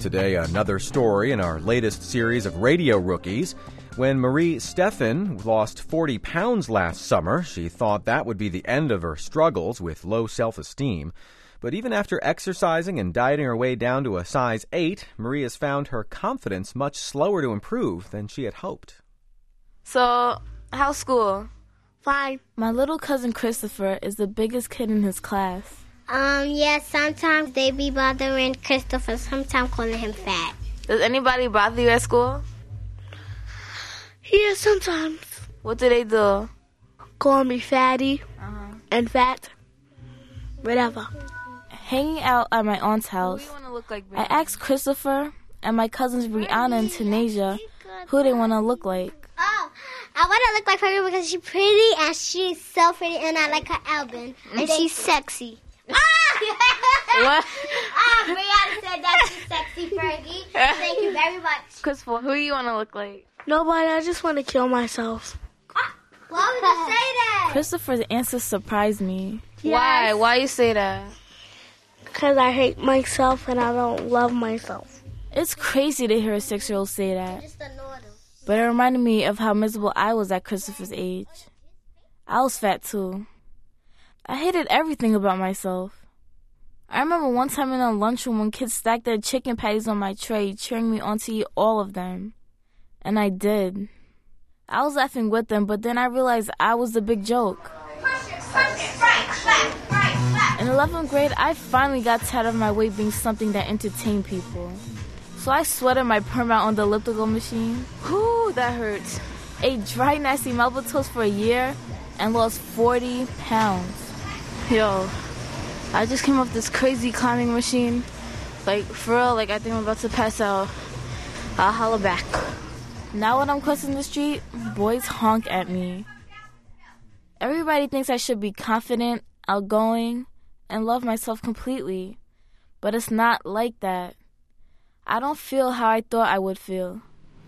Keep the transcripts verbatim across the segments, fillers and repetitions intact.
today another story in our latest series of Radio Rookies. When Marie Stephan lost forty pounds last summer, she thought that would be the end of her struggles with low self-esteem. But even after exercising and dieting her way down to a size eight, Marie has found her confidence much slower to improve than she had hoped. So, how's school? Fine. My little cousin Christopher is the biggest kid in his class. Um, yeah, sometimes they be bothering Christopher, sometimes calling him fat. Does anybody bother you at school? Yeah, sometimes. What do they do? Call me fatty Uh-huh. and fat. Whatever. Hanging out at my aunt's house, who do you wanna look like, I asked Christopher and my cousins Brianna and Tanasia who they want to look like. Oh, I want to look like her because she's pretty and she's so pretty and I like her Albin. And she's sexy. What? Ah, Brianna said that she's sexy, Fergie. Thank you very much. Christopher, who do you want to look like? Nobody, I just want to kill myself. Why would you say that? Christopher's answer surprised me. Yes. Why? Why you say that? Because I hate myself and I don't love myself. It's crazy to hear a six-year-old say that. But it reminded me of how miserable I was at Christopher's age. I was fat too. I hated everything about myself. I remember one time in a lunchroom when kids stacked their chicken patties on my tray, cheering me on to eat all of them. And I did. I was laughing with them, but then I realized I was the big joke. In eleventh grade, I finally got tired of my weight being something that entertained people. So I sweated my perm out on the elliptical machine. Whew, that hurts. Ate dry, nasty Melba toast for a year and lost forty pounds. Yo, I just came off this crazy climbing machine. Like, for real, like, I think I'm about to pass out. I'll holla back. Now when I'm crossing the street, boys honk at me. Everybody thinks I should be confident, outgoing, and love myself completely. But it's not like that. I don't feel how I thought I would feel.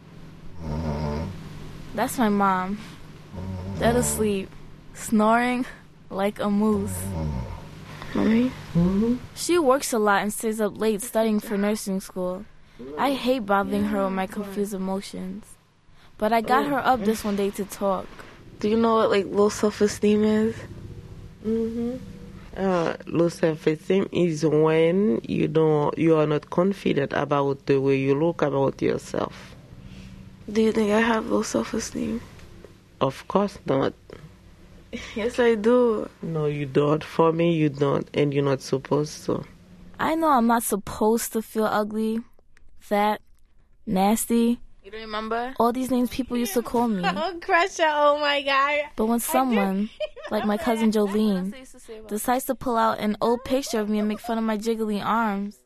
That's my mom. Dead asleep, snoring like a moose. Mommy? Mm-hmm. She works a lot and stays up late studying for nursing school. I hate bothering her with my confused emotions. But I got her up this one day to talk. Do you know what, like, low self-esteem is? Mm-hmm. Uh, low self-esteem is when you don't, you are not confident about the way you look about yourself. Do you think I have low self-esteem? Of course not. Yes, I do. No, you don't. For me, you don't, and you're not supposed to. I know I'm not supposed to feel ugly, fat, nasty. You don't remember? All these names people used to call me. Oh, Crusher, oh my God. But when someone, like my cousin Jolene, decides to pull out an old picture of me and make fun of my jiggly arms,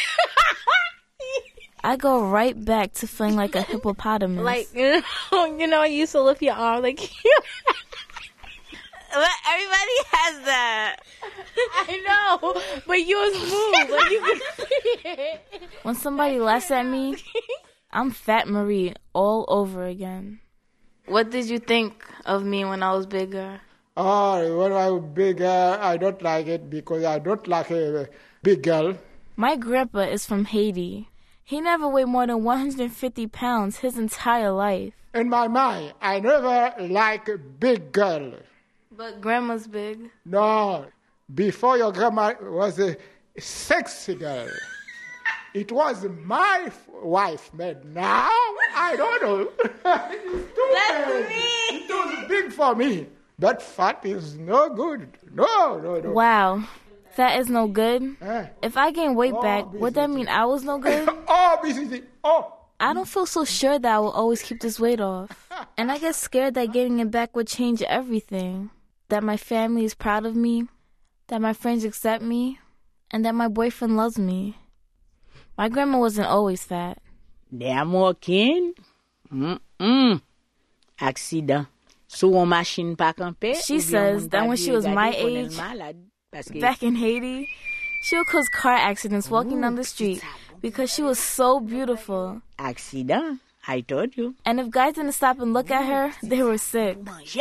I go right back to feeling like a hippopotamus. Like, you know, you know, you used to lift your arm like... Everybody has that. I know, but yours move. Like you can see it. When somebody laughs at me, I'm Fat Marie all over again. What did you think of me when I was bigger? Oh, when I was bigger, I don't like it because I don't like a big girl. My grandpa is from Haiti. He never weighed more than one hundred fifty pounds his entire life. In my mind, I never like a big girl. But grandma's big. No, before your grandma was a sexy girl. It was my wife, but now, I don't know. It's too That's big. me. It was big for me. But fat is no good. No, no, no. Wow. Fat is no good? Eh? If I gain weight Oh, back, would that mean I was no good? Oh, B C C. Oh. I don't feel so sure that I will always keep this weight off. And I get scared that getting it back would change everything. That my family is proud of me, that my friends accept me, and that my boyfriend loves me. My grandma wasn't always fat. They're walking. Mm-mm. Accident. So on machine pa camper. She says that when she was my age, back in Haiti, she would cause car accidents walking down the street because she was so beautiful. Accident. I told you. And if guys didn't stop and look at her, they were sick.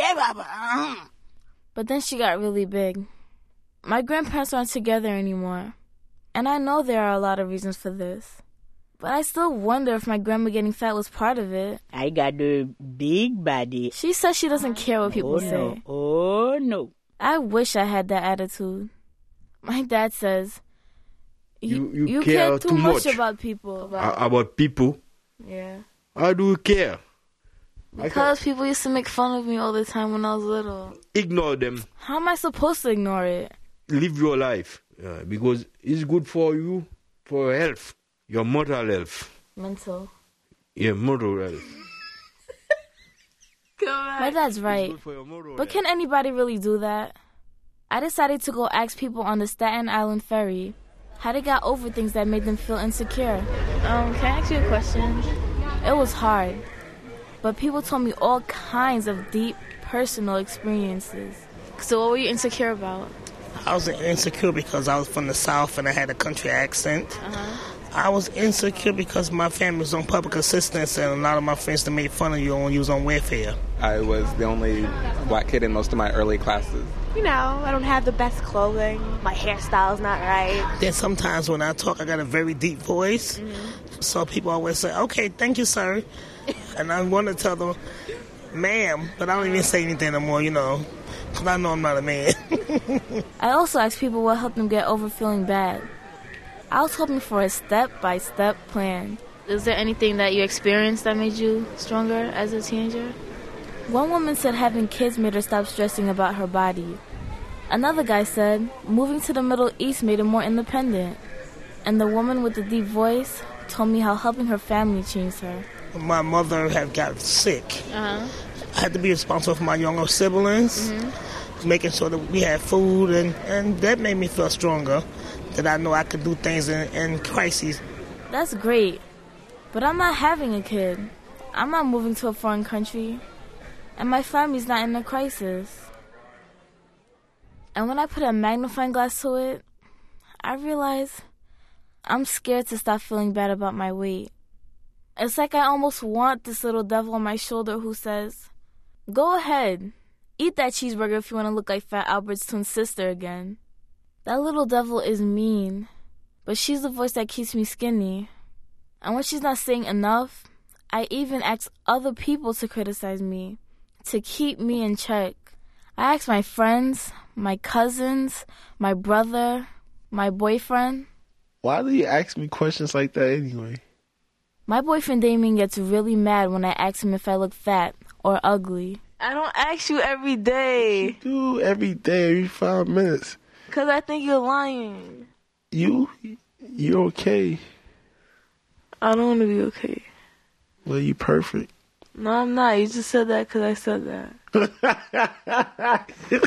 But then she got really big. My grandparents aren't together anymore. And I know there are a lot of reasons for this. But I still wonder if my grandma getting fat was part of it. I got a big body. She says she doesn't care what people oh, say. No. Oh, no. I wish I had that attitude. My dad says, You, you, you care, care too, too much, much about people. A- about people. Yeah. How do you care? Because people used to make fun of me all the time when I was little. Ignore them. How am I supposed to ignore it? Live your life. Yeah, because it's good for you, for your health, your mental health. Mental. Yeah, mental health. My dad's right. But can anybody really do that? I decided to go ask people on the Staten Island ferry how they got over things that made them feel insecure. Um, can I ask you a question? It was hard, but people told me all kinds of deep, personal experiences. So what were you insecure about? I was insecure because I was from the South and I had a country accent. Uh-huh. I was insecure because my family was on public assistance and a lot of my friends that made fun of you when you was on welfare. I was the only black kid in most of my early classes. You know, I don't have the best clothing. My hairstyle's not right. Then sometimes when I talk, I got a very deep voice. Mm-hmm. So people always say, okay, thank you, sir. And I want to tell them, ma'am, but I don't even say anything no more, you know, because I know I'm not a man. I also asked people what helped them get over feeling bad. I was hoping for a step-by-step plan. Is there anything that you experienced that made you stronger as a teenager? One woman said having kids made her stop stressing about her body. Another guy said moving to the Middle East made him more independent. And the woman with the deep voice told me how helping her family changed her. My mother had got sick. Uh-huh. I had to be responsible for my younger siblings, mm-hmm. making sure that we had food, and, and that made me feel stronger, that I know I could do things in, in crises. That's great, but I'm not having a kid. I'm not moving to a foreign country, and my family's not in a crisis. And when I put a magnifying glass to it, I realize I'm scared to stop feeling bad about my weight. It's like I almost want this little devil on my shoulder who says, go ahead, eat that cheeseburger if you want to look like Fat Albert's twin sister again. That little devil is mean, but she's the voice that keeps me skinny. And when she's not saying enough, I even ask other people to criticize me, to keep me in check. I ask my friends, my cousins, my brother, my boyfriend. Why do you ask me questions like that anyway? My boyfriend Damien gets really mad when I ask him if I look fat or ugly. I don't ask you every day. You do every day, every five minutes. Because I think you're lying. You? You're okay. I don't want to be okay. Well, you perfect. No, I'm not. You just said that because I said that.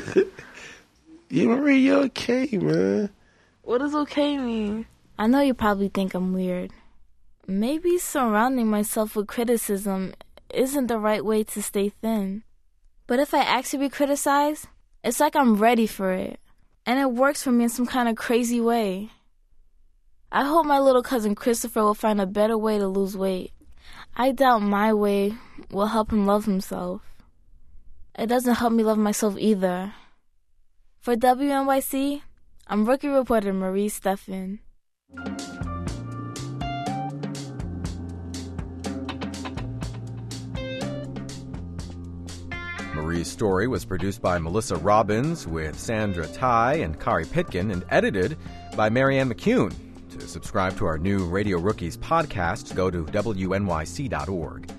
You Marie, you're okay, man. What does okay mean? I know you probably think I'm weird. Maybe surrounding myself with criticism isn't the right way to stay thin. But if I ask to be criticized, it's like I'm ready for it. And it works for me in some kind of crazy way. I hope my little cousin Christopher will find a better way to lose weight. I doubt my way will help him love himself. It doesn't help me love myself either. For W N Y C, I'm rookie reporter Marie Steffen. Marie's story was produced by Melissa Robbins with Sandra Tai and Kari Pitkin and edited by Marianne McCune. To subscribe to our new Radio Rookies podcast, go to W N Y C dot org.